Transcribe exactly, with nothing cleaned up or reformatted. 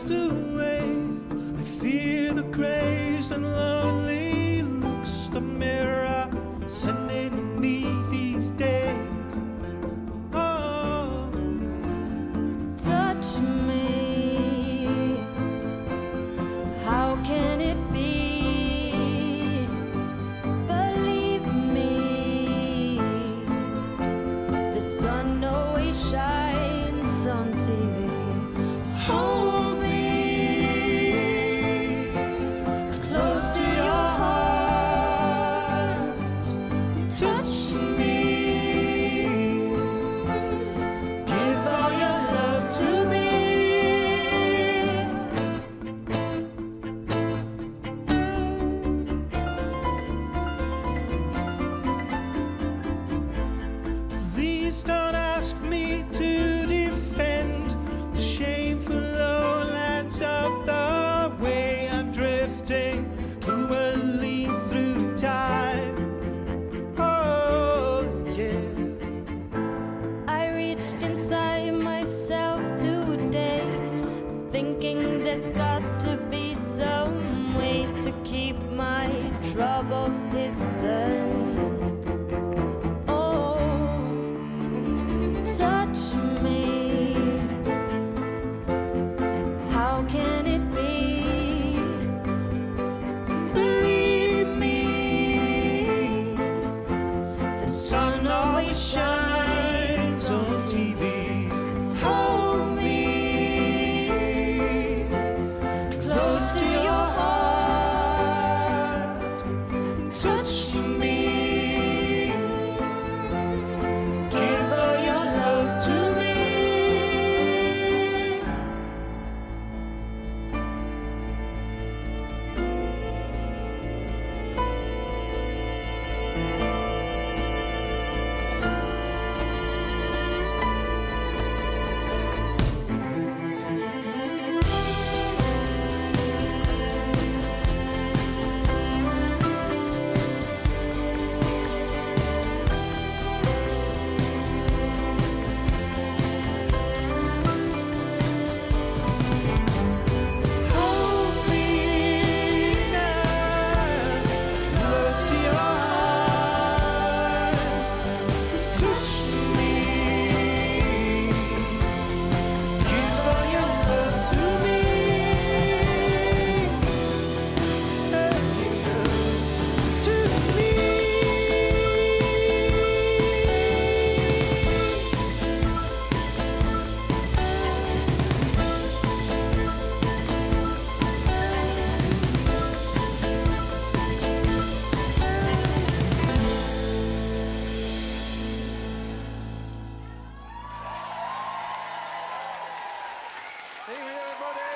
cast away. I fear the crazed and lonely looks the mirror sending me these days. Oh, touch me. How can it be? Believe me, the sun always shines on T V. hold me close to your heart. Touch me. Give all your love to me. Please don't ask me to defend the shameful lowlands of the way I'm drifting fluently through time. Oh, yeah. I reached inside myself today, thinking there's got to be some way to keep my troubles distant. Oh, touch me. How can it be? Believe me, The sun always shines on T V. Hold me close to your heart. Touch me. Give all your love to me. Hold me now, close to your heart. Touch me. Give all your love to me. Hey, to me. Evening, everybody.